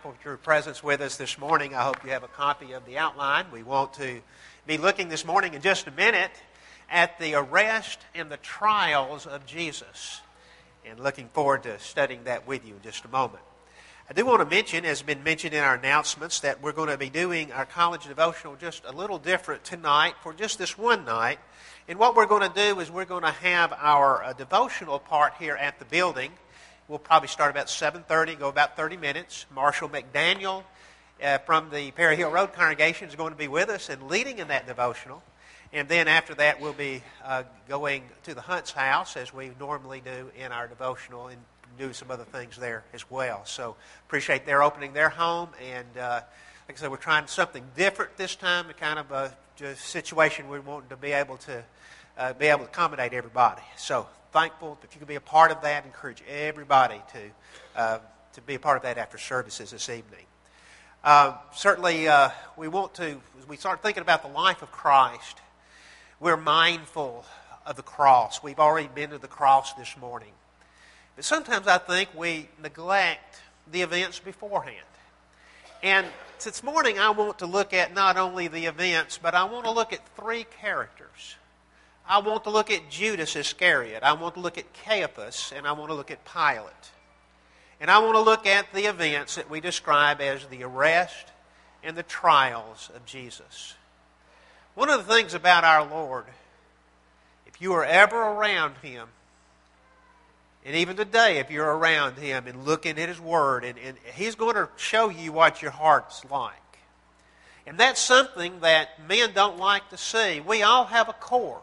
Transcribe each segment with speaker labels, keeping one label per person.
Speaker 1: thankful for your presence with us this morning. I hope you have a copy of the outline. We want to be looking this morning in just a minute at the arrest and the trials of Jesus, and looking forward to studying that with you in just a moment. I do want to mention, as has been mentioned in our announcements, that we're going to be doing our college devotional just a little different tonight for just this one night. And what we're going to do is we're going to have our devotional part here at the building. We'll probably start about 7:30, go about 30 minutes. Marshall McDaniel from the Perry Hill Road congregation is going to be with us and leading in that devotional. And then after that, we'll be going to the Hunt's house, as we normally do in our devotional, and do some other things there as well. So appreciate their opening their home. And like I said, we're trying something different this time, a kind of a situation we want to be able to accommodate everybody. So thankful if you could be a part of that. Encourage everybody to be a part of that after services this evening. Certainly, we want to, as we start thinking about the life of Christ, we're mindful of the cross. We've already been to the cross this morning. But sometimes I think we neglect the events beforehand. And this morning I want to look at not only the events, but I want to look at three characters. I want to look at Judas Iscariot. I want to look at Caiaphas, and I want to look at Pilate. And I want to look at the events that we describe as the arrest and the trials of Jesus. One of the things about our Lord, if you are ever around Him, and even today if you're around Him and looking at His Word, and He's going to show you what your heart's like. And that's something that men don't like to see. We all have a core.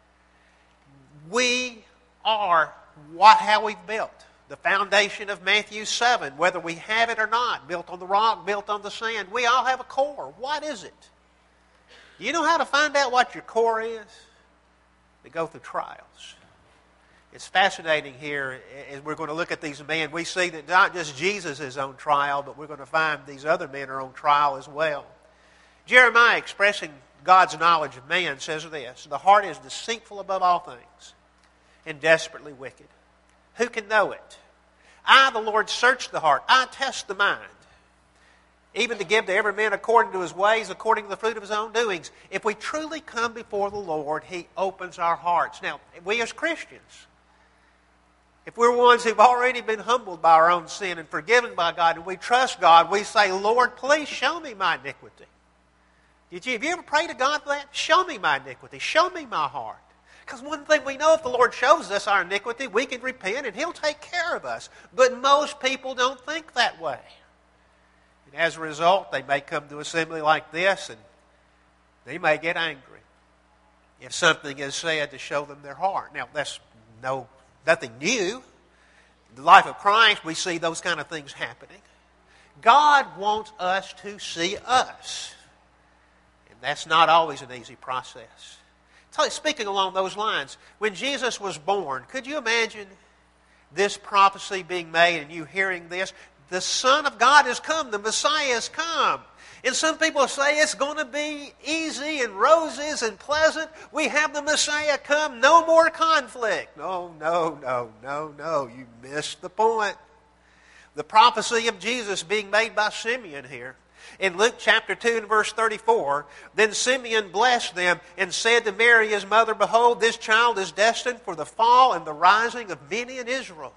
Speaker 1: We are how we've built. The foundation of Matthew 7, whether we have it or not, built on the rock, built on the sand, we all have a core. What is it? Do you know how to find out what your core is? To go through trials. It's fascinating here, as we're going to look at these men. We see that not just Jesus is on trial, but we're going to find these other men are on trial as well. Jeremiah, expressing God's knowledge of man, says this: the heart is deceitful above all things and desperately wicked. Who can know it? I, the Lord, search the heart. I test the mind, even to give to every man according to his ways, according to the fruit of his own doings. If we truly come before the Lord, He opens our hearts. Now, we as Christians, if we're ones who've already been humbled by our own sin and forgiven by God, and we trust God, we say, Lord, please show me my iniquity. Have you ever prayed to God for that? Show me my iniquity. Show me my heart. Because one thing we know, if the Lord shows us our iniquity, we can repent and He'll take care of us. But most people don't think that way. And as a result, they may come to an assembly like this and they may get angry if something is said to show them their heart. Now, that's nothing new. In the life of Christ, we see those kind of things happening. God wants us to see us. And that's not always an easy process. Speaking along those lines, when Jesus was born, could you imagine this prophecy being made and you hearing this? The Son of God has come, the Messiah has come. And some people say it's going to be easy and roses and pleasant. We have the Messiah come, no more conflict. No, you missed the point. The prophecy of Jesus being made by Simeon here. In Luke chapter 2 and verse 34, then Simeon blessed them and said to Mary his mother, behold, this child is destined for the fall and the rising of many in Israel.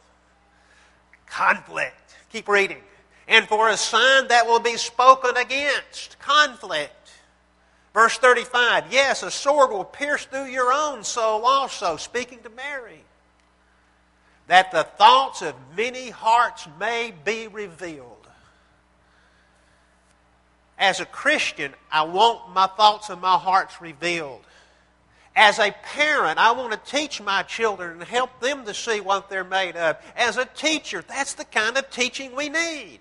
Speaker 1: Conflict. Keep reading. And for a sign that will be spoken against. Conflict. Verse 35, yes, a sword will pierce through your own soul also, speaking to Mary, that the thoughts of many hearts may be revealed. As a Christian, I want my thoughts and my hearts revealed. As a parent, I want to teach my children and help them to see what they're made of. As a teacher, that's the kind of teaching we need.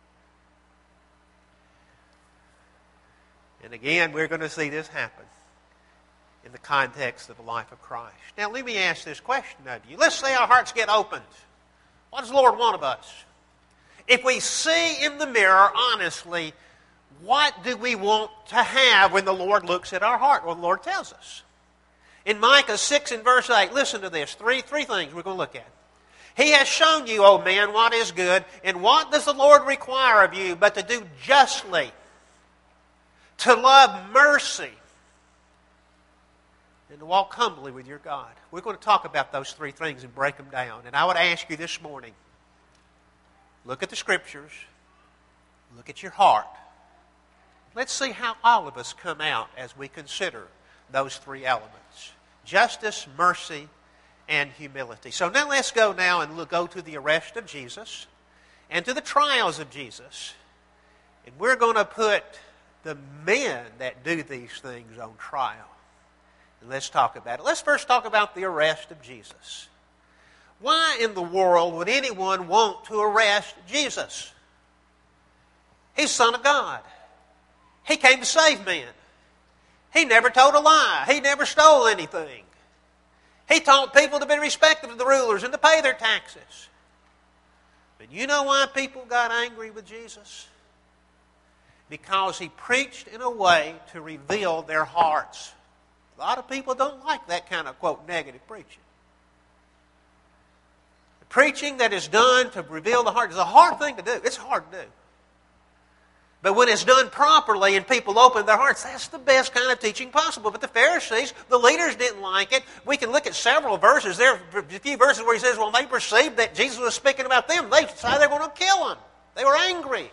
Speaker 1: And again, we're going to see this happen in the context of the life of Christ. Now, let me ask this question of you. Let's say our hearts get opened. What does the Lord want of us? If we see in the mirror, honestly, what do we want to have when the Lord looks at our heart? Well, the Lord tells us. In Micah 6 and verse 8, listen to this. Three things we're going to look at. He has shown you, O men, what is good, and what does the Lord require of you but to do justly, to love mercy, and to walk humbly with your God. We're going to talk about those three things and break them down. And I would ask you this morning, look at the Scriptures, look at your heart. Let's see how all of us come out as we consider those three elements: justice, mercy, and humility. So now let's go now and we'll go to the arrest of Jesus and to the trials of Jesus. And we're going to put the men that do these things on trial. And let's talk about it. Let's first talk about the arrest of Jesus. Why in the world would anyone want to arrest Jesus? He's Son of God. He came to save men. He never told a lie. He never stole anything. He taught people to be respectful of the rulers and to pay their taxes. But you know why people got angry with Jesus? Because he preached in a way to reveal their hearts. A lot of people don't like that kind of, quote, negative preaching. The preaching that is done to reveal the heart is a hard thing to do. It's hard to do. But when it's done properly and people open their hearts, that's the best kind of teaching possible. But the Pharisees, the leaders didn't like it. We can look at several verses. There are a few verses where he says, well, they perceived that Jesus was speaking about them. They decided they were going to kill him. They were angry.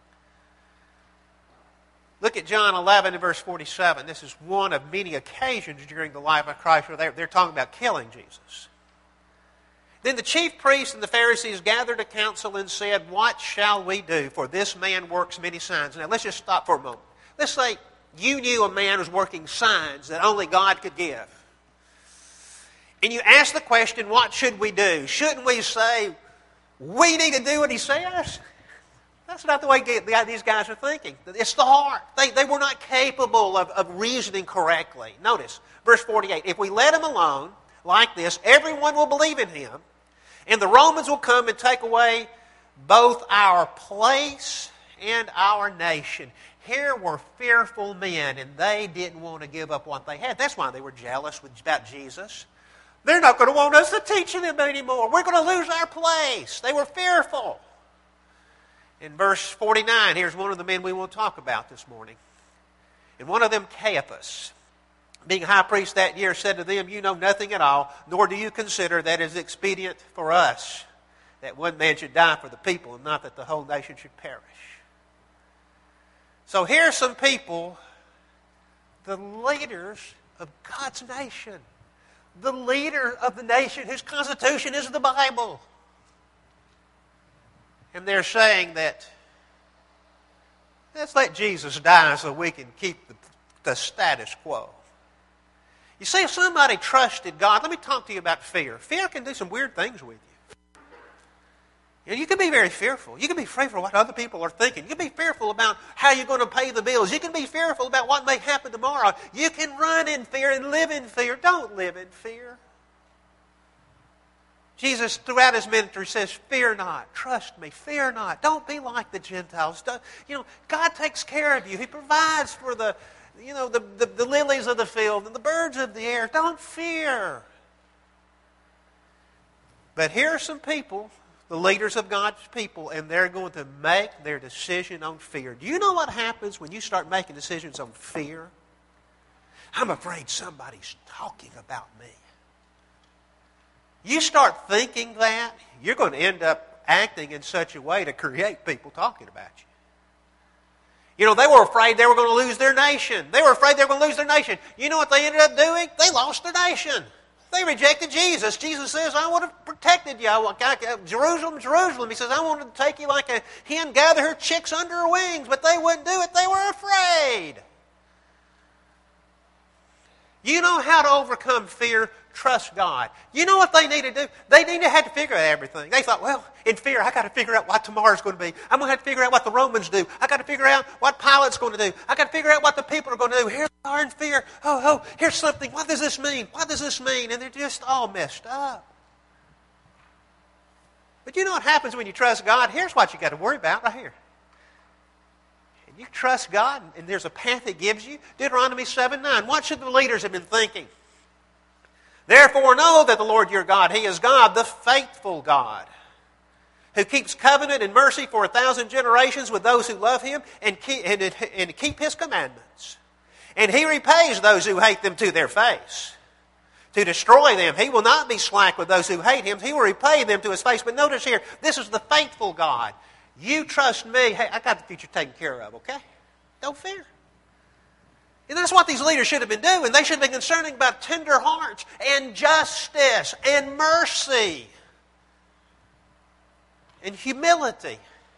Speaker 1: Look at John 11 and verse 47. This is one of many occasions during the life of Christ where they're talking about killing Jesus. Then the chief priests and the Pharisees gathered a council and said, what shall we do? For this man works many signs. Now let's just stop for a moment. Let's say you knew a man was working signs that only God could give. And you ask the question, what should we do? Shouldn't we say, we need to do what he says? That's not the way these guys are thinking. It's the heart. They were not capable of reasoning correctly. Notice, verse 48, if we let him alone like this, everyone will believe in him, and the Romans will come and take away both our place and our nation. Here were fearful men, and they didn't want to give up what they had. That's why they were jealous about Jesus. They're not going to want us to teach them anymore. We're going to lose our place. They were fearful. In verse 49, here's one of the men we want to talk about this morning. And one of them, Caiaphas, being high priest that year, said to them, you know nothing at all, nor do you consider that it is expedient for us that one man should die for the people, and not that the whole nation should perish. So here are some people, the leaders of God's nation, the leader of the nation whose constitution is the Bible. And they're saying that, let's let Jesus die so we can keep the status quo. You see, if somebody trusted God, let me talk to you about fear. Fear can do some weird things with you. You can be very fearful. You can be fearful of what other people are thinking. You can be fearful about how you're going to pay the bills. You can be fearful about what may happen tomorrow. You can run in fear and live in fear. Don't live in fear. Jesus, throughout his ministry, says, fear not, trust me, fear not. Don't be like the Gentiles. God takes care of you. He provides for the lilies of the field and the birds of the air. Don't fear. But here are some people, the leaders of God's people, and they're going to make their decision on fear. Do you know what happens when you start making decisions on fear? I'm afraid somebody's talking about me. You start thinking that, you're going to end up acting in such a way to create people talking about you. They were afraid they were going to lose their nation. They were afraid they were going to lose their nation. You know what they ended up doing? They lost their nation. They rejected Jesus. Jesus says, I would have protected you. Jerusalem, Jerusalem. He says, I wanted to take you like a hen gather her chicks under her wings. But they wouldn't do it. They were afraid. You know how to overcome fear? Trust God. You know what they need to do? They need to have to figure out everything. They thought, well, in fear, I got to figure out what tomorrow's going to be. I'm going to have to figure out what the Romans do. I got to figure out what Pilate's going to do. I got to figure out what the people are going to do. Here they are in fear. Oh, here's something. What does this mean? What does this mean? And they're just all messed up. But you know what happens when you trust God? Here's what you got to worry about right here. And you trust God, and there's a path He gives you. Deuteronomy 7:9. What should the leaders have been thinking? Therefore know that the Lord your God, He is God, the faithful God, who keeps covenant and mercy for 1,000 generations with those who love Him and keep His commandments. And He repays those who hate them to their face, to destroy them. He will not be slack with those who hate Him. He will repay them to His face. But notice here, this is the faithful God. You trust me. Hey, I got the future taken care of, okay? Don't fear. And that's what these leaders should have been doing. They should have been concerning about tender hearts and justice and mercy and humility.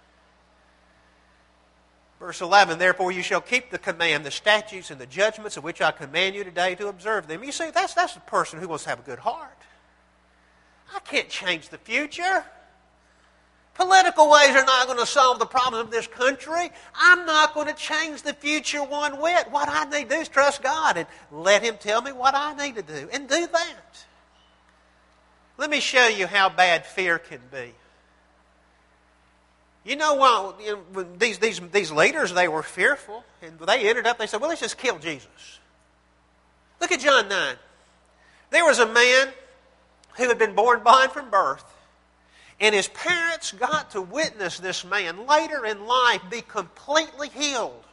Speaker 1: Verse 11, therefore you shall keep the command, the statutes, and the judgments of which I command you today to observe them. You see, that's the person who wants to have a good heart. I can't change the future. Political ways are not going to solve the problems of this country. I'm not going to change the future one whit. What I need to do is trust God and let Him tell me what I need to do, and do that. Let me show you how bad fear can be. You know what? These leaders, they were fearful, and they ended up, they said, well, let's just kill Jesus. Look at John 9. There was a man who had been born blind from birth, and his parents got to witness this man later in life be completely healed.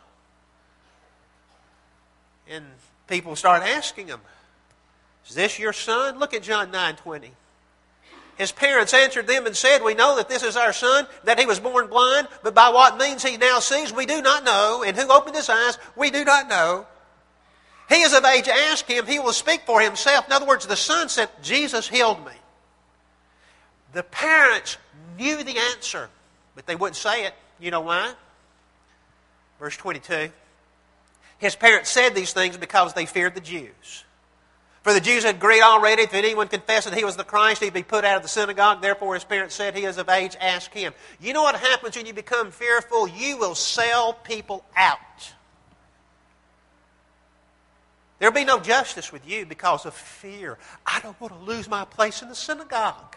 Speaker 1: And people started asking him, is this your son? Look at John 9:20. His parents answered them and said, we know that this is our son, that he was born blind, but by what means he now sees, we do not know. And who opened his eyes, we do not know. He is of age, ask him, he will speak for himself. In other words, the son said, Jesus healed me. The parents knew the answer, but they wouldn't say it. You know why? Verse 22. His parents said these things because they feared the Jews. For the Jews had agreed already, if anyone confessed that he was the Christ, he'd be put out of the synagogue. Therefore his parents said, he is of age, ask him. You know what happens when you become fearful? You will sell people out. There'll be no justice with you because of fear. I don't want to lose my place in the synagogue.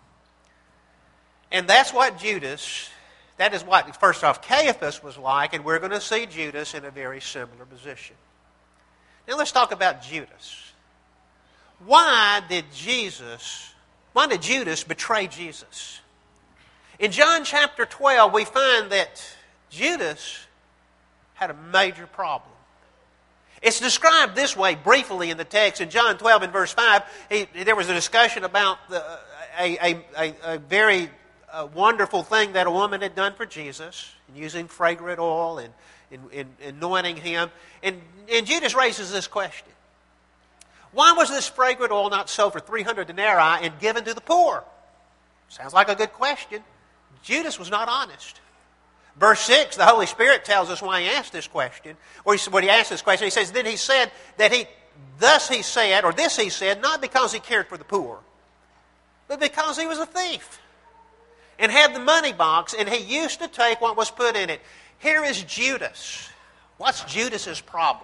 Speaker 1: And that's what Judas, that is what, first off, Caiaphas was like, and we're going to see Judas in a very similar position. Now let's talk about Judas. Why did Judas betray Jesus? In John chapter 12, we find that Judas had a major problem. It's described this way briefly in the text. In John 12 and verse 5, there was a discussion about a very wonderful thing that a woman had done for Jesus, using fragrant oil and anointing him. And Judas raises this question. Why was this fragrant oil not sold for 300 denarii and given to the poor? Sounds like a good question. Judas was not honest. Verse 6, the Holy Spirit tells us why he asked this question. When he asked this question, he says, then he said that this he said, not because he cared for the poor, but because he was a thief and had the money box, and he used to take what was put in it. Here is Judas. What's Judas's problem?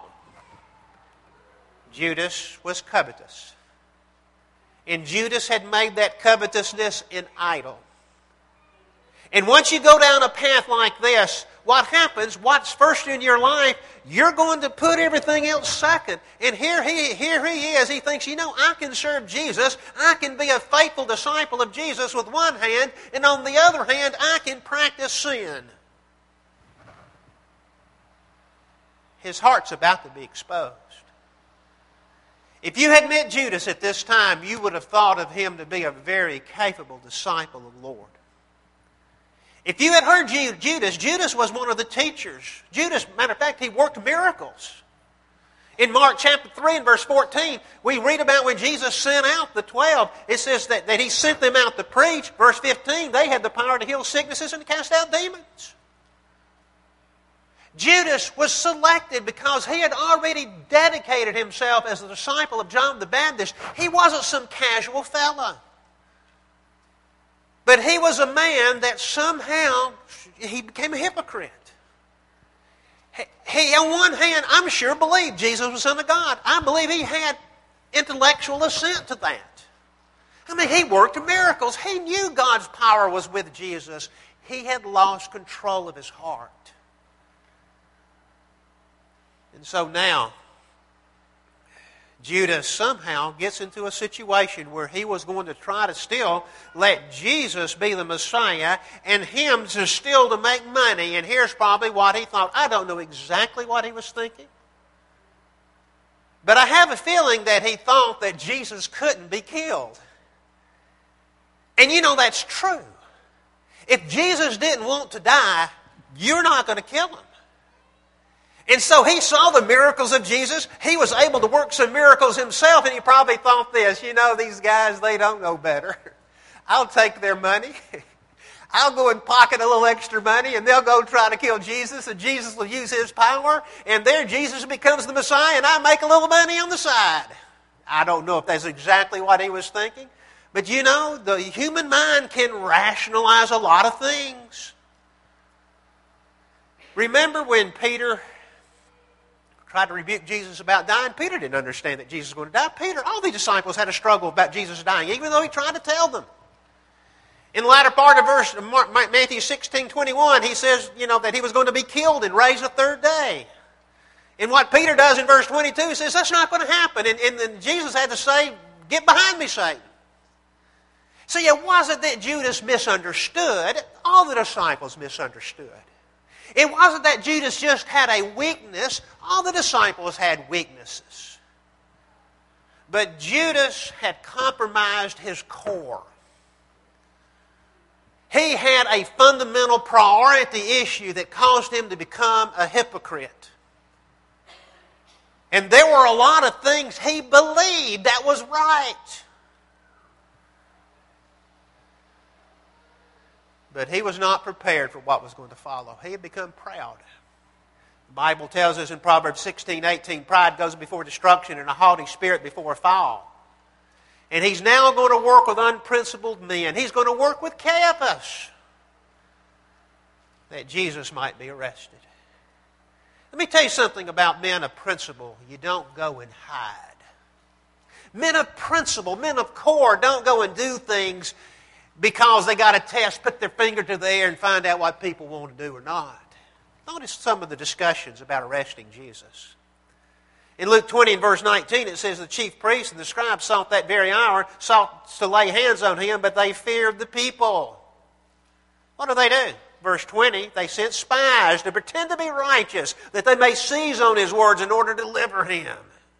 Speaker 1: Judas was covetous. And Judas had made that covetousness an idol. And once you go down a path like this, what happens, what's first in your life, you're going to put everything else second. And here he is, he thinks, I can serve Jesus, I can be a faithful disciple of Jesus with one hand, and on the other hand, I can practice sin. His heart's about to be exposed. If you had met Judas at this time, you would have thought of him to be a very capable disciple of the Lord. If you had heard Judas was one of the teachers. Judas, matter of fact, he worked miracles. In Mark chapter 3 and verse 14, we read about when Jesus sent out the 12. It says that he sent them out to preach. Verse 15, they had the power to heal sicknesses and to cast out demons. Judas was selected because he had already dedicated himself as a disciple of John the Baptist. He wasn't some casual fellow. But he was a man that somehow he became a hypocrite. He, on one hand, I'm sure believed Jesus was the Son of God. I believe he had intellectual assent to that. I mean, he worked miracles. He knew God's power was with Jesus. He had lost control of his heart. And so now, Judas somehow gets into a situation where he was going to try to still let Jesus be the Messiah and him to still to make money. And here's probably what he thought. I don't know exactly what he was thinking. But I have a feeling that he thought that Jesus couldn't be killed. And you know that's true. If Jesus didn't want to die, you're not going to kill him. And so he saw the miracles of Jesus. He was able to work some miracles himself, and he probably thought this, these guys, they don't know better. I'll take their money. I'll go and pocket a little extra money, and they'll go try to kill Jesus, and Jesus will use his power, and there Jesus becomes the Messiah, and I make a little money on the side. I don't know if that's exactly what he was thinking, but the human mind can rationalize a lot of things. Remember when Peter tried to rebuke Jesus about dying? Peter didn't understand that Jesus was going to die. All the disciples had a struggle about Jesus dying, even though he tried to tell them. In the latter part of Matthew 16:21, he says, that he was going to be killed and raised the third day. And what Peter does in verse 22, he says, that's not going to happen. And then Jesus had to say, get behind me, Satan. See, it wasn't that Judas misunderstood. All the disciples misunderstood. It wasn't that Judas just had a weakness. All the disciples had weaknesses. But Judas had compromised his core. He had a fundamental priority issue that caused him to become a hypocrite. And there were a lot of things he believed that was right. But he was not prepared for what was going to follow. He had become proud. The Bible tells us in Proverbs 16:18, pride goes before destruction and a haughty spirit before a fall. And he's now going to work with unprincipled men. He's going to work with Caiaphas that Jesus might be arrested. Let me tell you something about men of principle. You don't go and hide. Men of principle, men of core, don't go and do things because they got a test, put their finger to the air and find out what people want to do or not. Notice some of the discussions about arresting Jesus. In Luke 20 and verse 19 it says, the chief priests and the scribes sought that very hour, sought to lay hands on him, but they feared the people. What do? Verse 20, they sent spies to pretend to be righteous, that they may seize on his words in order to deliver him.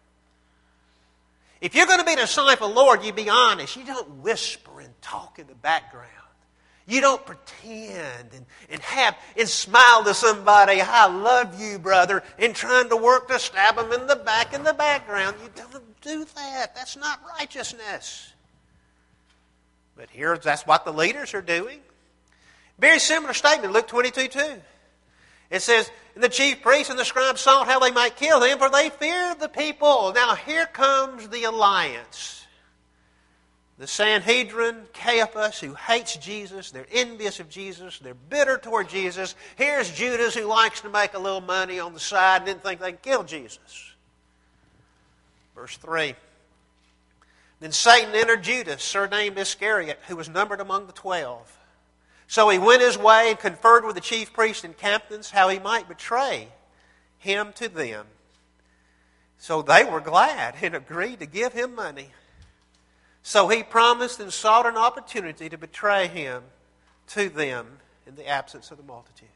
Speaker 1: If you're going to be a disciple of the Lord, you be honest. You don't whisper and talk in the background. You don't pretend and smile to somebody, I love you, brother, and trying to work to stab them in the back in the background. You don't do that. That's not righteousness. But here, that's what the leaders are doing. Very similar statement, Luke 22:2. It says, and the chief priests and the scribes sought how they might kill him, for they feared the people. Now here comes the alliance. The Sanhedrin, Caiaphas, who hates Jesus, they're envious of Jesus, they're bitter toward Jesus. Here's Judas, who likes to make a little money on the side and didn't think they could kill Jesus. Verse 3. Then Satan entered Judas, surnamed Iscariot, who was numbered among the 12. So he went his way and conferred with the chief priests and captains how he might betray him to them. So they were glad and agreed to give him money. So he promised and sought an opportunity to betray him to them in the absence of the multitude.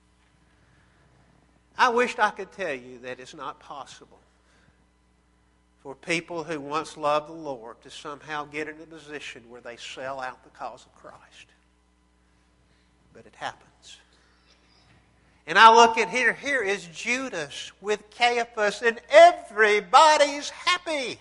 Speaker 1: I wished I could tell you that it's not possible for people who once loved the Lord to somehow get in a position where they sell out the cause of Christ. But it happens. And I look at here is Judas with Caiaphas, and everybody's happy.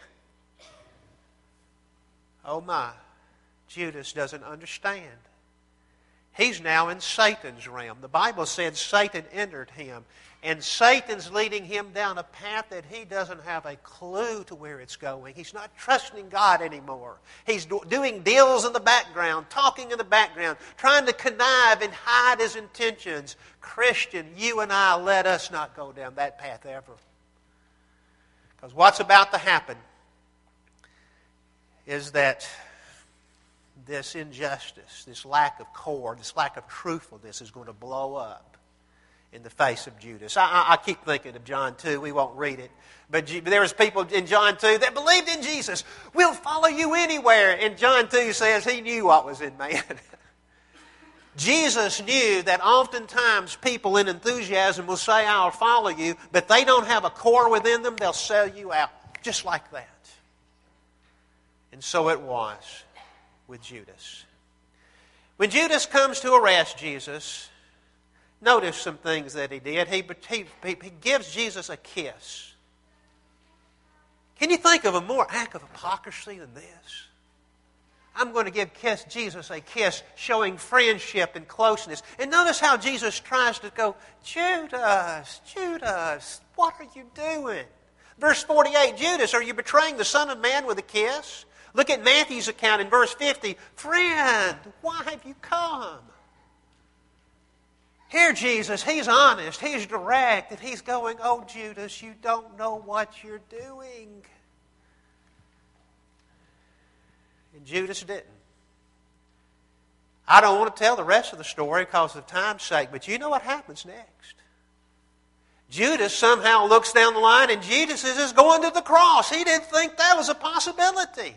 Speaker 1: Oh my, Judas doesn't understand. He's now in Satan's realm. The Bible said Satan entered him. And Satan's leading him down a path that he doesn't have a clue to where it's going. He's not trusting God anymore. He's doing deals in the background, talking in the background, trying to connive and hide his intentions. Christian, you and I, let us not go down that path ever. Because what's about to happen is that this injustice, this lack of core, this lack of truthfulness is going to blow up. in the face of Judas. I keep thinking of John 2. We won't read it. But there was people in John 2 that believed in Jesus. We'll follow you anywhere. And John 2 says he knew what was in man. Jesus knew that oftentimes people in enthusiasm will say, I'll follow you, but they don't have a core within them, they'll sell you out. Just like that. And so it was with Judas. When Judas comes to arrest Jesus, notice some things that he did. He gives Jesus a kiss. Can you think of a more act of hypocrisy than this? I'm going to give Jesus a kiss, showing friendship and closeness. And notice how Jesus tries to go, Judas, Judas, what are you doing? Verse 48, Judas, are you betraying the Son of Man with a kiss? Look at Matthew's account in verse 50. Friend, why have you come? Here Jesus, he's honest, he's direct, and he's going, oh Judas, you don't know what you're doing. And Judas didn't. I don't want to tell the rest of the story because of time's sake, but you know what happens next. Judas somehow looks down the line and Jesus is going to the cross. He didn't think that was a possibility.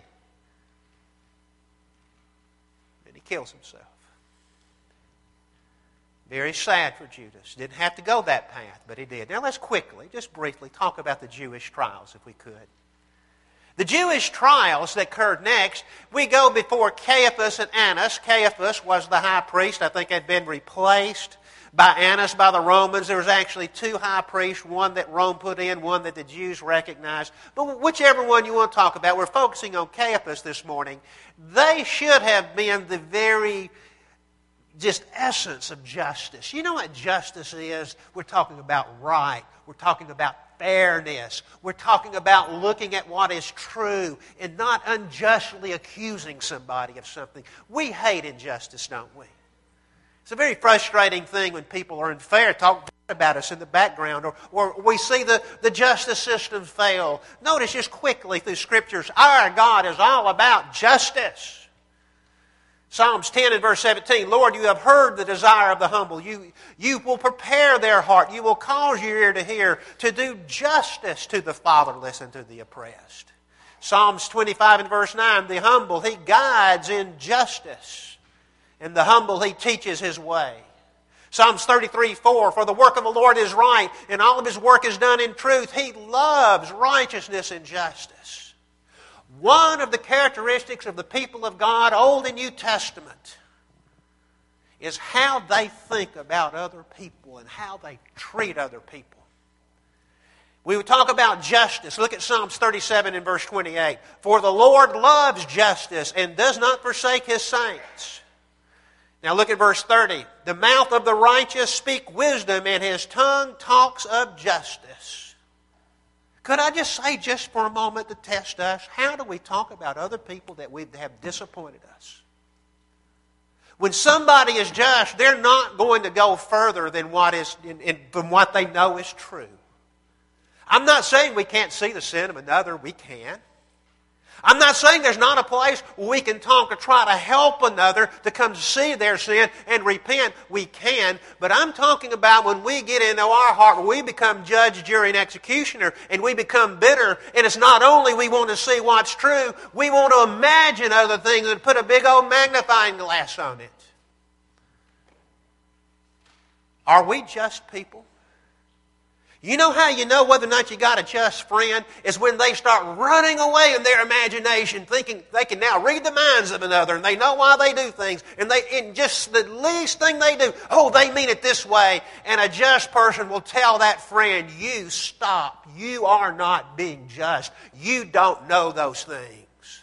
Speaker 1: And he kills himself. Very sad for Judas. Didn't have to go that path, but he did. Now let's quickly, just briefly, talk about the Jewish trials if we could. The Jewish trials that occurred next, we go before Caiaphas and Annas. Caiaphas was the high priest. I think had been replaced by Annas by the Romans. There was actually two high priests, one that Rome put in, one that the Jews recognized. But whichever one you want to talk about, we're focusing on Caiaphas this morning. They should have been the very just essence of justice. You know what justice is? We're talking about right. We're talking about fairness. We're talking about looking at what is true and not unjustly accusing somebody of something. We hate injustice, don't we? It's a very frustrating thing when people are unfair, talk about us in the background, or we see the justice system fail. Notice just quickly through Scriptures, our God is all about justice. Psalms 10 and verse 17, Lord, you have heard the desire of the humble. You will prepare their heart. You will cause your ear to hear, to do justice to the fatherless and to the oppressed. Psalms 25 and verse 9, the humble He guides in justice, and the humble He teaches His way. Psalms 33:4, for the work of the Lord is right, and all of His work is done in truth. He loves righteousness and justice. One of the characteristics of the people of God, Old and New Testament, is how they think about other people and how they treat other people. We would talk about justice. Look at Psalms 37 and verse 28. For the Lord loves justice and does not forsake His saints. Now look at verse 30. The mouth of the righteous speak wisdom, and his tongue talks of justice. Could I just say just for a moment to test us, how do we talk about other people that we have disappointed us? When somebody is just, they're not going to go further than from what they know is true. I'm not saying we can't see the sin of another. We can. I'm not saying there's not a place where we can talk or try to help another to come see their sin and repent. We can. But I'm talking about when we get into our heart, when we become judge, jury, and executioner, and we become bitter, and it's not only we want to see what's true, we want to imagine other things and put a big old magnifying glass on it. Are we just people? You know how you know whether or not you got a just friend is when they start running away in their imagination, thinking they can now read the minds of another, and they know why they do things, and just the least thing they do, oh, they mean it this way, and a just person will tell that friend, you stop, you are not being just, you don't know those things.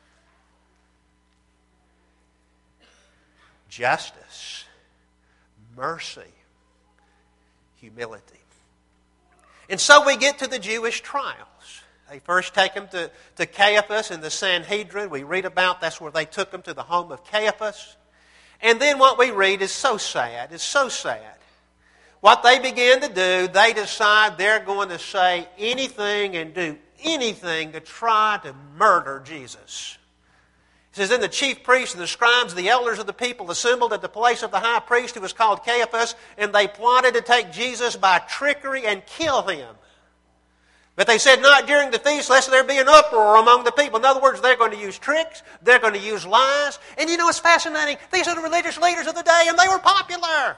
Speaker 1: Justice, mercy, humility. And so we get to the Jewish trials. They first take them to Caiaphas and the Sanhedrin. We read about that's where they took them, to the home of Caiaphas. And then what we read is so sad. It's so sad. What they begin to do, they decide they're going to say anything and do anything to try to murder Jesus. It says, then the chief priests and the scribes and the elders of the people assembled at the place of the high priest, who was called Caiaphas, and they plotted to take Jesus by trickery and kill him. But they said, not during the feast, lest there be an uproar among the people. In other words, they're going to use tricks, they're going to use lies. And you know, it's fascinating. These are the religious leaders of the day, and they were popular.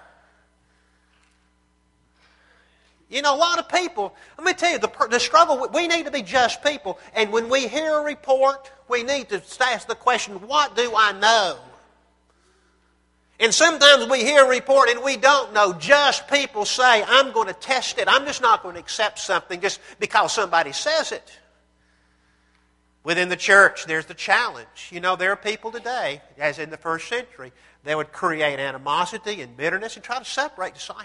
Speaker 1: You know, a lot of people, let me tell you, the struggle, we need to be just people. And when we hear a report, we need to ask the question, what do I know? And sometimes we hear a report and we don't know. Just people say, I'm going to test it. I'm just not going to accept something just because somebody says it. Within the church, there's the challenge. You know, there are people today, as in the first century, they would create animosity and bitterness and try to separate disciples.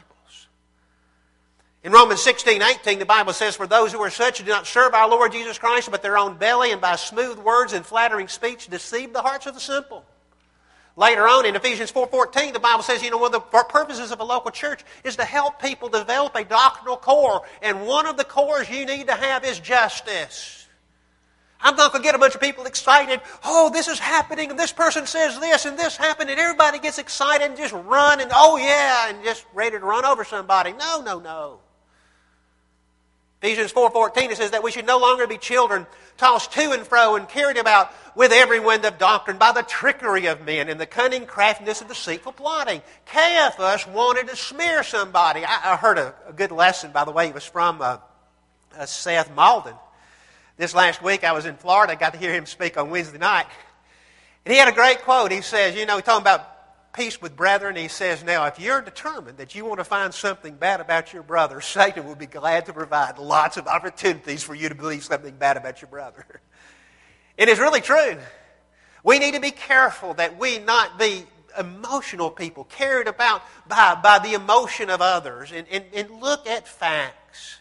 Speaker 1: In Romans 16:18, the Bible says, for those who are such do not serve our Lord Jesus Christ, but their own belly, and by smooth words and flattering speech deceive the hearts of the simple. Later on in Ephesians 4:14, the Bible says, you know, one of the purposes of a local church is to help people develop a doctrinal core. And one of the cores you need to have is justice. I'm not going to get a bunch of people excited. Oh, this is happening, and this person says this, and this happened, and everybody gets excited and just run, and oh yeah, and just ready to run over somebody. No, no, no. Ephesians 4:14, it says that we should no longer be children, tossed to and fro and carried about with every wind of doctrine by the trickery of men and the cunning craftiness of deceitful plotting. Caiaphas wanted to smear somebody. I heard a good lesson, by the way. It was from Seth Malden. This last week I was in Florida. I got to hear him speak on Wednesday night. And he had a great quote. He says, you know, talking about peace with brethren, he says, now, if you're determined that you want to find something bad about your brother, Satan will be glad to provide lots of opportunities for you to believe something bad about your brother. It is really true. We need to be careful that we not be emotional people, carried about by the emotion of others, and look at facts.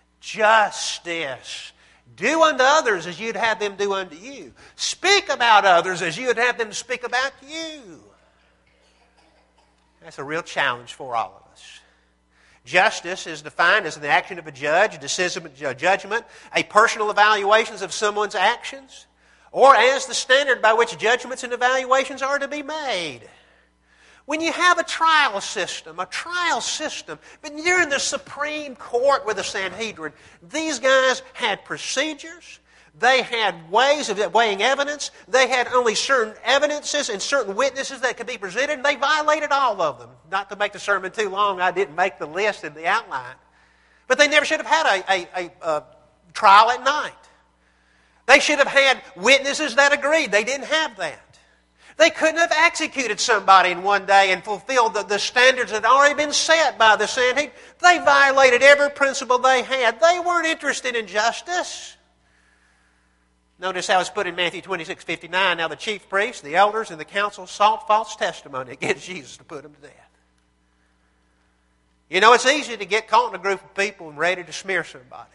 Speaker 1: Justice. Do unto others as you'd have them do unto you. Speak about others as you'd have them speak about you. That's a real challenge for all of us. Justice is defined as the action of a judge, a judgment, a personal evaluation of someone's actions, or as the standard by which judgments and evaluations are to be made. When you have a trial system, but you're in the Supreme Court with the Sanhedrin, these guys had procedures. They had ways of weighing evidence. They had only certain evidences and certain witnesses that could be presented, and they violated all of them. Not to make the sermon too long, I didn't make the list in the outline. But they never should have had a trial at night. They should have had witnesses that agreed. They didn't have that. They couldn't have executed somebody in one day and fulfilled the standards that had already been set by the Sanhedrin. They violated every principle they had. They weren't interested in justice. Notice how it's put in Matthew 26:59. Now the chief priests, the elders, and the council sought false testimony against Jesus to put him to death. You know, it's easy to get caught in a group of people and ready to smear somebody.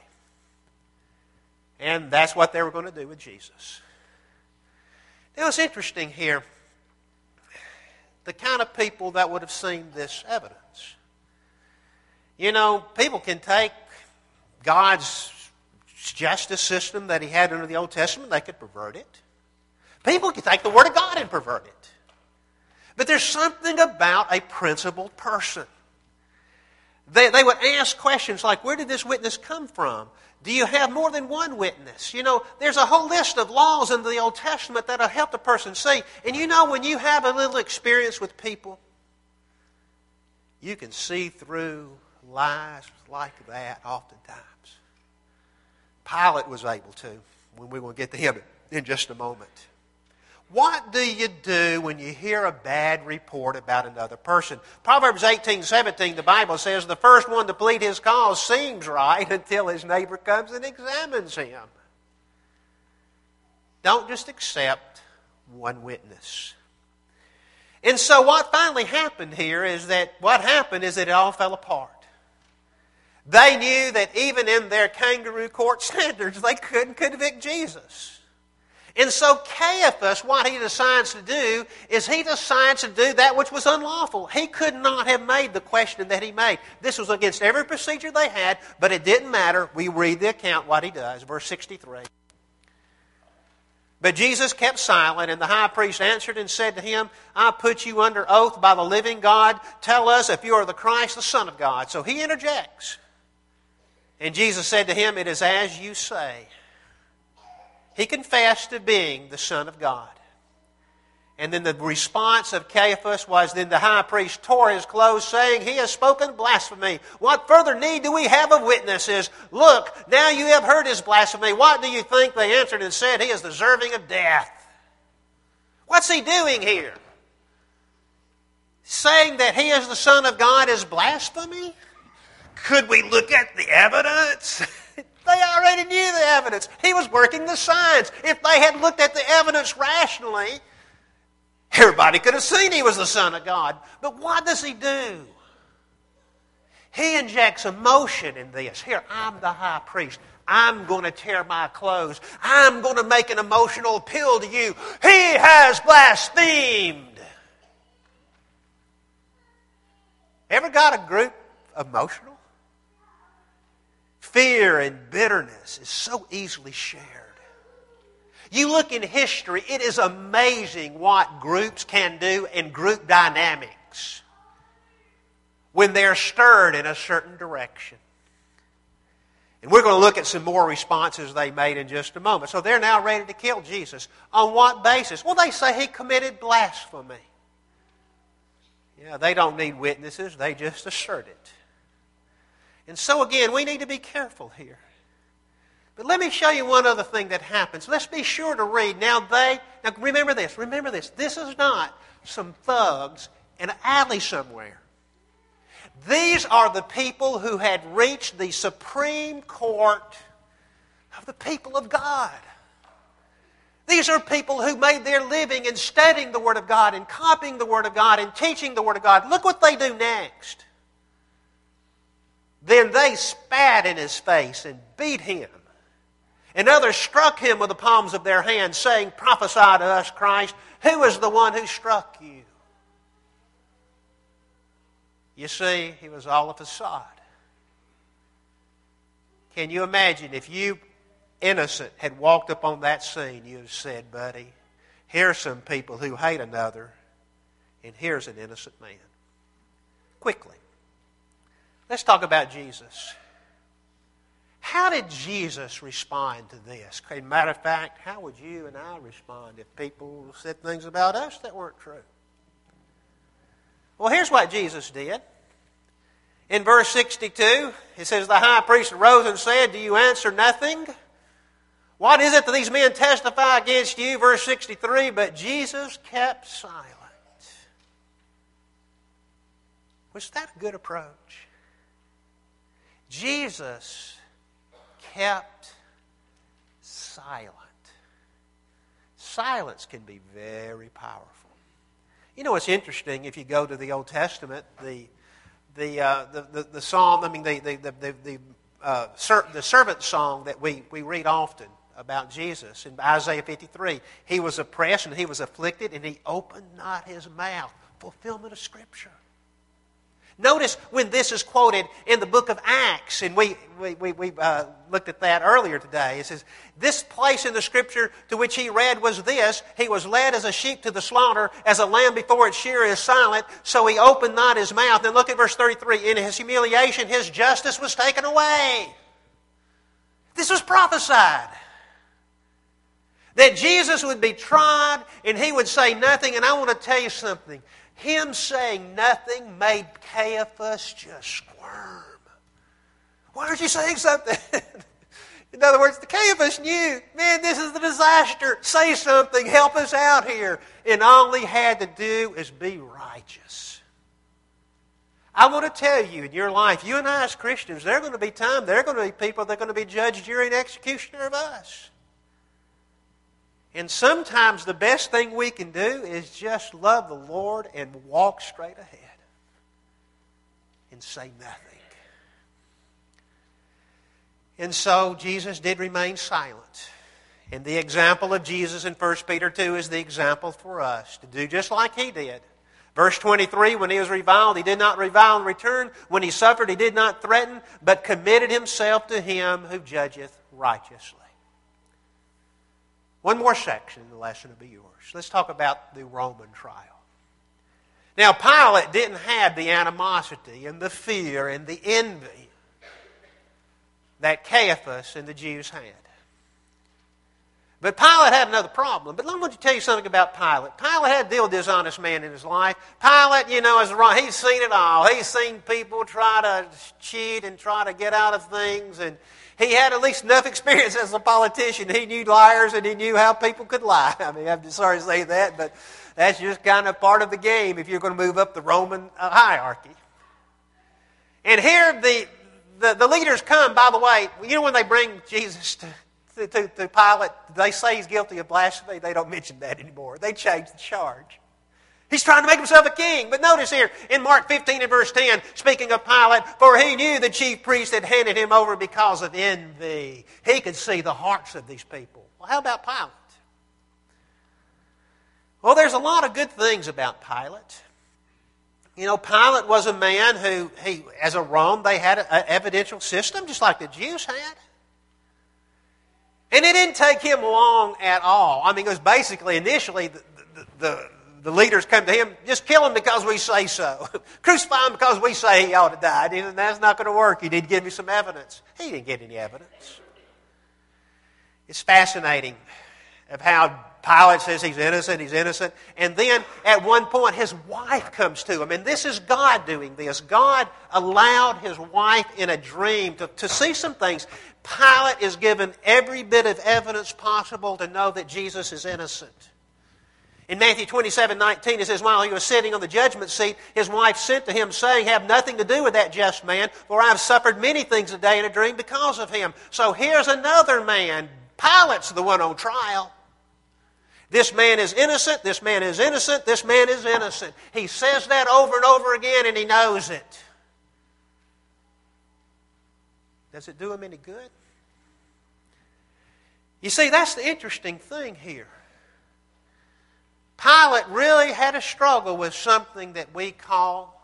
Speaker 1: And that's what they were going to do with Jesus. Now it's interesting here, the kind of people that would have seen this evidence. You know, people can take God's justice system that He had under the Old Testament, they could pervert it. People can take the Word of God and pervert it. But there's something about a principled person. They would ask questions like, where did this witness come from? Do you have more than one witness? You know, there's a whole list of laws in the Old Testament that'll help the person see. And you know, when you have a little experience with people, you can see through lies like that oftentimes. Pilate was able to, when we will get to him in just a moment. What do you do when you hear a bad report about another person? Proverbs 18:17, the Bible says, the first one to plead his cause seems right until his neighbor comes and examines him. Don't just accept one witness. And so what finally happened here is that it all fell apart. They knew that even in their kangaroo court standards, they couldn't convict Jesus. And so Caiaphas, what he decides to do is he decides to do that which was unlawful. He could not have made the question that he made. This was against every procedure they had, but it didn't matter. We read the account what he does. Verse 63. But Jesus kept silent, and the high priest answered and said to him, I put you under oath by the living God. Tell us if you are the Christ, the Son of God. So he interjects. And Jesus said to him, it is as you say. He confessed to being the Son of God. And then the response of Caiaphas was, then the high priest tore his clothes, saying, he has spoken blasphemy. What further need do we have of witnesses? Look, now you have heard his blasphemy. What do you think? They answered and said, he is deserving of death. What's he doing here? Saying that he is the Son of God is blasphemy? Could we look at the evidence? They already knew the evidence. He was working the signs. If they had looked at the evidence rationally, everybody could have seen he was the Son of God. But what does he do? He injects emotion in this. Here, I'm the high priest. I'm going to tear my clothes. I'm going to make an emotional appeal to you. He has blasphemed. Ever got a group emotional? Fear and bitterness is so easily shared. You look in history, it is amazing what groups can do in group dynamics when they're stirred in a certain direction. And we're going to look at some more responses they made in just a moment. So they're now ready to kill Jesus. On what basis? Well, they say he committed blasphemy. Yeah, they don't need witnesses. They just assert it. And so again, we need to be careful here. But let me show you one other thing that happens. Let's be sure to read. Now remember this. This is not some thugs in an alley somewhere. These are the people who had reached the Supreme Court of the people of God. These are people who made their living in studying the Word of God and copying the Word of God and teaching the Word of God. Look what they do next. Then they spat in his face and beat him. And others struck him with the palms of their hands, saying, prophesy to us, Christ, who is the one who struck you? You see, he was all a facade. Can you imagine if you, innocent, had walked up on that scene, you'd have said, buddy, here's some people who hate another, and here's an innocent man. Quickly. Let's talk about Jesus. How did Jesus respond to this? As a matter of fact, how would you and I respond if people said things about us that weren't true? Well, here's what Jesus did. In verse 62, it says, the high priest arose and said, do you answer nothing? What is it that these men testify against you? Verse 63, but Jesus kept silent. Was that a good approach? Jesus kept silent. Silence can be very powerful. You know, it's interesting if you go to the Old Testament, the psalm. I mean, the servant song that we read often about Jesus in Isaiah 53. He was oppressed and he was afflicted, and he opened not his mouth. Fulfillment of Scripture. Notice when this is quoted in the book of Acts, and we looked at that earlier today. It says, this place in the Scripture to which he read was this, he was led as a sheep to the slaughter, as a lamb before its shearer is silent, so he opened not his mouth. Then look at verse 33. In his humiliation, his justice was taken away. This was prophesied. That Jesus would be tried and he would say nothing. And I want to tell you something. Him saying nothing made Caiaphas just squirm. Why aren't you saying something? In other words, the Caiaphas knew, man, this is a disaster. Say something. Help us out here. And all he had to do is be righteous. I want to tell you, in your life, you and I as Christians, there are going to be times, there are going to be people that are going to be judge, jury, and executioner of us. And sometimes the best thing we can do is just love the Lord and walk straight ahead and say nothing. And so Jesus did remain silent. And the example of Jesus in 1 Peter 2 is the example for us to do just like he did. Verse 23, when he was reviled, he did not revile in return. When he suffered, he did not threaten, but committed himself to him who judgeth righteously. One more section in the lesson will be yours. Let's talk about the Roman trial. Now, Pilate didn't have the animosity and the fear and the envy that Caiaphas and the Jews had. But Pilate had another problem. But let me tell you something about Pilate. Pilate had to deal with this honest man in his life. Pilate, he's seen it all. He's seen people try to cheat and try to get out of things. And he had at least enough experience as a politician. He knew liars and he knew how people could lie. I mean, I'm just sorry to say that, but that's just kind of part of the game if you're going to move up the Roman hierarchy. And here the leaders come, by the way, when they bring Jesus to Pilate, they say he's guilty of blasphemy. They don't mention that anymore. They changed the charge. He's trying to make himself a king. But notice here, in Mark 15 and verse 10, speaking of Pilate, for he knew the chief priest had handed him over because of envy. He could see the hearts of these people. Well, how about Pilate? Well, there's a lot of good things about Pilate. Pilate was a man who, as a Rome, they had an evidential system, just like the Jews had. And it didn't take him long at all. I mean, it was basically, initially, the leaders come to him, just kill him because we say so. Crucify him because we say he ought to die. And that's not going to work. You need to give me some evidence. He didn't get any evidence. It's fascinating of how Pilate says he's innocent. And then, at one point, his wife comes to him. And this is God doing this. God allowed his wife in a dream to see some things. Pilate is given every bit of evidence possible to know that Jesus is innocent. In Matthew 27:19, it says, while he was sitting on the judgment seat, his wife sent to him, saying, have nothing to do with that just man, for I have suffered many things today in a dream because of him. So here's another man. Pilate's the one on trial. This man is innocent, this man is innocent, this man is innocent. He says that over and over again, and he knows it. Does it do him any good? You see, that's the interesting thing here. Pilate really had a struggle with something that we call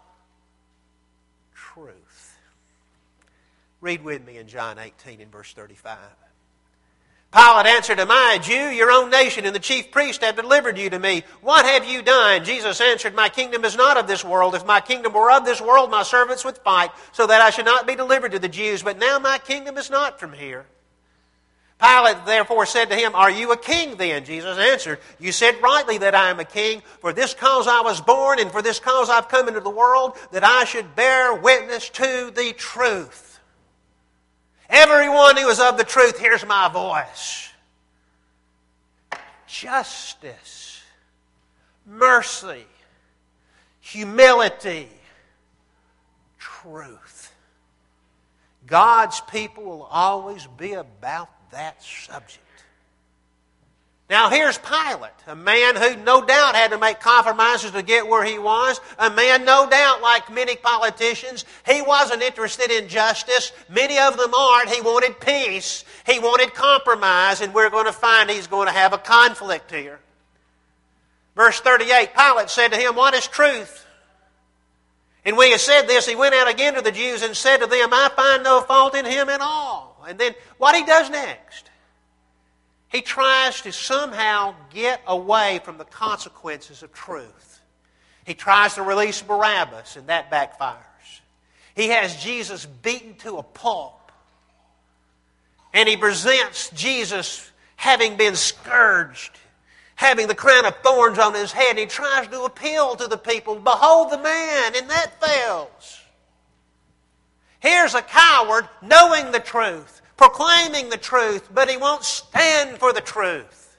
Speaker 1: truth. Read with me in John 18 and verse 35. Pilate answered, am I a Jew? Your own nation and the chief priest have delivered you to me. What have you done? Jesus answered, my kingdom is not of this world. If my kingdom were of this world, my servants would fight, so that I should not be delivered to the Jews. But now my kingdom is not from here. Pilate therefore said to him, are you a king then? Jesus answered, you said rightly that I am a king. For this cause I was born, and for this cause I've come into the world, that I should bear witness to the truth. Everyone who is of the truth hears my voice. Justice, mercy, humility, truth. God's people will always be about that subject. Now here's Pilate, a man who no doubt had to make compromises to get where he was. A man no doubt, like many politicians, he wasn't interested in justice. Many of them aren't. He wanted peace. He wanted compromise, and we're going to find he's going to have a conflict here. Verse 38, Pilate said to him, what is truth? And when he had said this, he went out again to the Jews and said to them, I find no fault in him at all. And then what he does next? He tries to somehow get away from the consequences of truth. He tries to release Barabbas, and that backfires. He has Jesus beaten to a pulp. And he presents Jesus having been scourged, having the crown of thorns on his head. And he tries to appeal to the people, behold the man, and that fails. Here's a coward knowing the truth, proclaiming the truth, but he won't stand for the truth.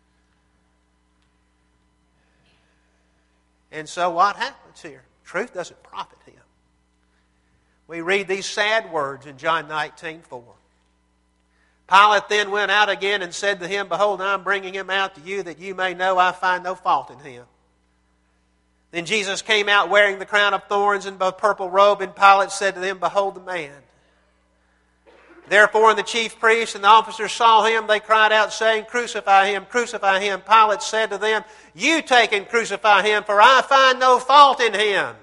Speaker 1: And so what happens here? Truth doesn't profit him. We read these sad words in John 19:4. Pilate then went out again and said to him, behold, I am bringing him out to you, that you may know I find no fault in him. Then Jesus came out wearing the crown of thorns and a purple robe, and Pilate said to them, behold the man. Therefore, when the chief priests and the officers saw him, they cried out, saying, crucify him, crucify him. Pilate said to them, you take and crucify him, for I find no fault in him.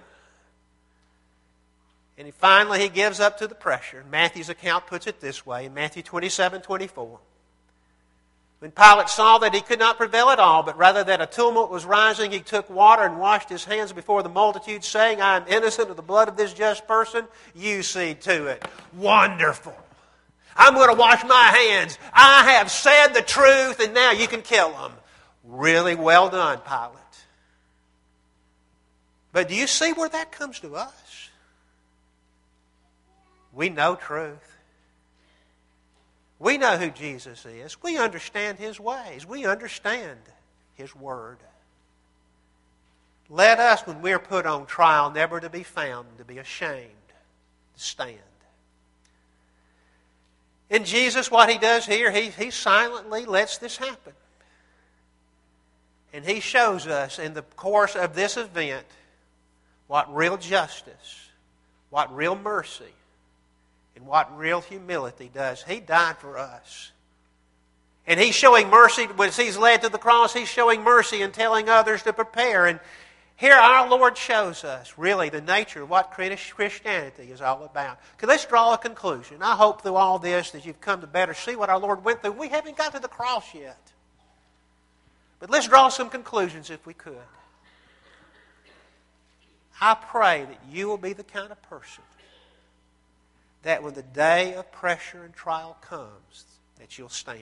Speaker 1: And finally, he gives up to the pressure. Matthew's account puts it this way, in Matthew 27:24. When Pilate saw that he could not prevail at all, but rather that a tumult was rising, he took water and washed his hands before the multitude, saying, I am innocent of the blood of this just person. You see to it. Wonderful. I'm going to wash my hands. I have said the truth, and now you can kill them. Really well done, Pilate. But do you see where that comes to us? We know truth. We know who Jesus is. We understand His ways. We understand His Word. Let us, when we're put on trial, never to be found to be ashamed, to stand. And Jesus, what He does here, He silently lets this happen. And He shows us in the course of this event what real justice, what real mercy, and what real humility does. He died for us. And He's showing mercy when He's led to the cross. He's showing mercy and telling others to prepare. And here our Lord shows us really the nature of what Christianity is all about. Okay, let's draw a conclusion. I hope through all this that you've come to better see what our Lord went through. We haven't got to the cross yet. But let's draw some conclusions if we could. I pray that you will be the kind of person that when the day of pressure and trial comes, that you'll stand.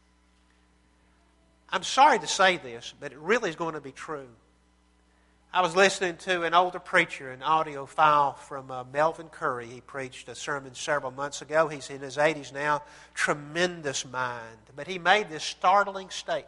Speaker 1: I'm sorry to say this, but it really is going to be true. I was listening to an older preacher, an audio file from Melvin Curry. He preached a sermon several months ago. He's in his 80s now. Tremendous mind. But he made this startling statement.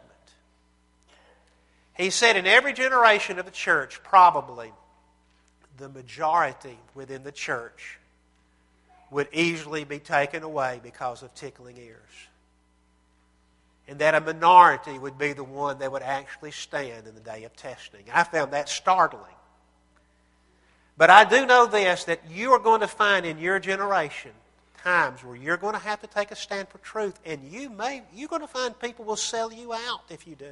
Speaker 1: He said in every generation of the church, probably the majority within the church would easily be taken away because of tickling ears. And that a minority would be the one that would actually stand in the day of testing. I found that startling. But I do know this, that you are going to find in your generation times where you're going to have to take a stand for truth, and you're going to find people will sell you out if you do.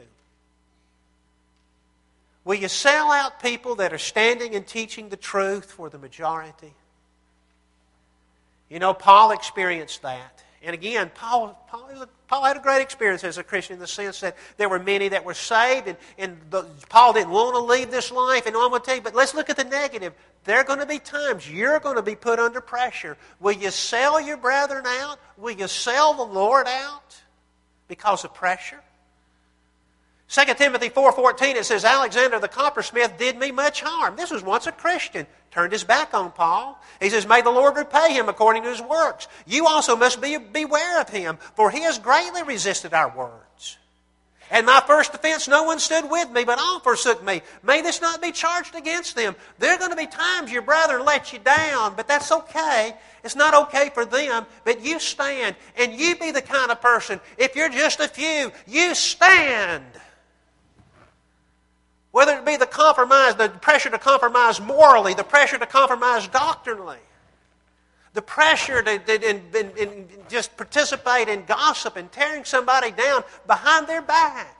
Speaker 1: Will you sell out people that are standing and teaching the truth for the majority? You know, Paul experienced that. And again, Paul had a great experience as a Christian in the sense that there were many that were saved, and Paul didn't want to leave this life. And I'm going to tell you, but let's look at the negative. There are going to be times you're going to be put under pressure. Will you sell your brethren out? Will you sell the Lord out because of pressure? 2 Timothy 4:14, it says, Alexander the coppersmith did me much harm. This was once a Christian. Turned his back on Paul. He says, may the Lord repay him according to his works. You also must beware of him, for he has greatly resisted our words. And my first offense, no one stood with me, but all forsook me. May this not be charged against them. There are going to be times your brethren let you down, but that's okay. It's not okay for them, but you stand, and you be the kind of person, if you're just a few, you stand. Whether it be the pressure to compromise morally, the pressure to compromise doctrinally, the pressure to just participate in gossip and tearing somebody down behind their back.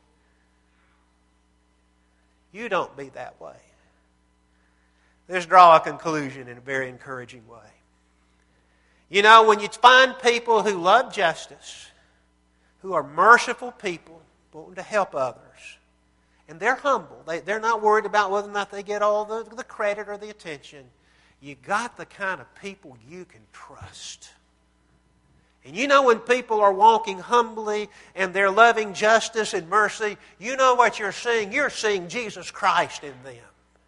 Speaker 1: You don't be that way. Let's draw a conclusion in a very encouraging way. You know, when you find people who love justice, who are merciful people, wanting to help others, and they're humble. They're not worried about whether or not they get all the credit or the attention. You got the kind of people you can trust. And you know when people are walking humbly and they're loving justice and mercy, you know what you're seeing? You're seeing Jesus Christ in them.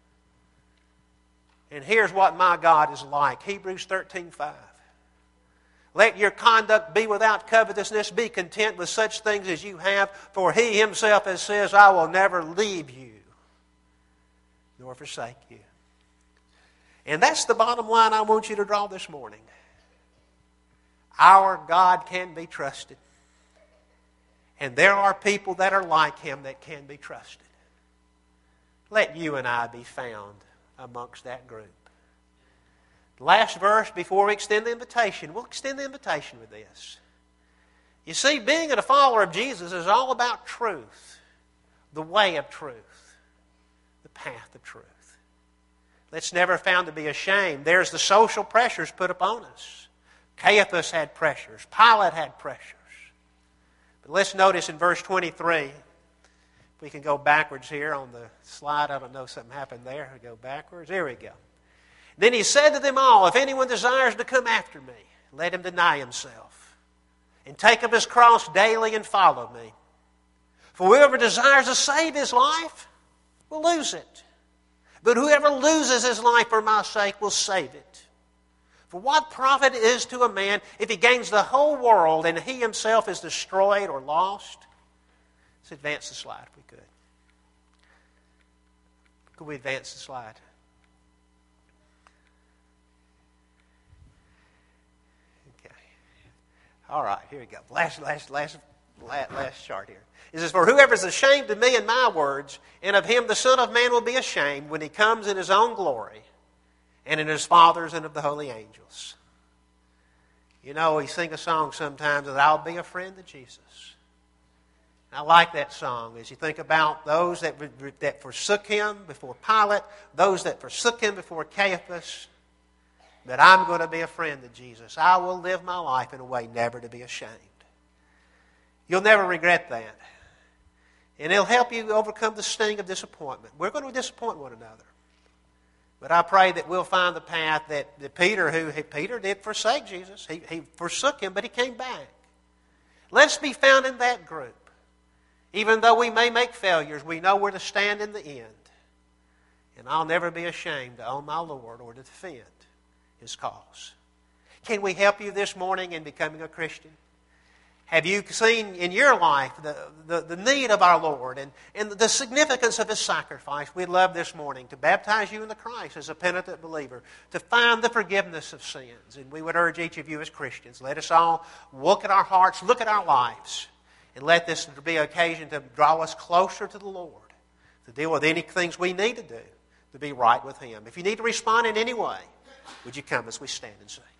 Speaker 1: And here's what my God is like. Hebrews 13:5. Let your conduct be without covetousness. Be content with such things as you have. For He Himself has said, I will never leave you nor forsake you. And that's the bottom line I want you to draw this morning. Our God can be trusted. And there are people that are like Him that can be trusted. Let you and I be found amongst that group. Last verse before we extend the invitation. We'll extend the invitation with this. You see, being a follower of Jesus is all about truth. The way of truth. The path of truth. Let's never found to be ashamed. There's the social pressures put upon us. Caiaphas had pressures. Pilate had pressures. But let's notice in verse 23, if we can go backwards here on the slide. I don't know, something happened there. We go backwards. There we go. Then he said to them all, if anyone desires to come after me, let him deny himself and take up his cross daily and follow me. For whoever desires to save his life will lose it. But whoever loses his life for my sake will save it. For what profit is to a man if he gains the whole world and he himself is destroyed or lost? Let's advance the slide if we could. Could we advance the slide? Okay. All right, here we go. Last chart here. It says, for whoever is ashamed of me and my words, and of him the Son of Man will be ashamed when he comes in his own glory, and in his Father's and of the holy angels. You know, we sing a song sometimes that I'll be a friend of Jesus. And I like that song as you think about those that forsook him before Pilate, those that forsook him before Caiaphas, that I'm going to be a friend of Jesus. I will live my life in a way never to be ashamed. You'll never regret that. And it'll help you overcome the sting of disappointment. We're going to disappoint one another. But I pray that we'll find the path that Peter did forsake Jesus. He forsook him, but he came back. Let's be found in that group. Even though we may make failures, we know where to stand in the end. And I'll never be ashamed to own my Lord or to defend his cause. Can we help you this morning in becoming a Christian? Have you seen in your life the need of our Lord and the significance of his sacrifice? We'd love this morning to baptize you in the Christ as a penitent believer, to find the forgiveness of sins. And we would urge each of you as Christians, let us all look at our hearts, look at our lives, and let this be an occasion to draw us closer to the Lord, to deal with any things we need to do to be right with him. If you need to respond in any way, would you come as we stand and sing?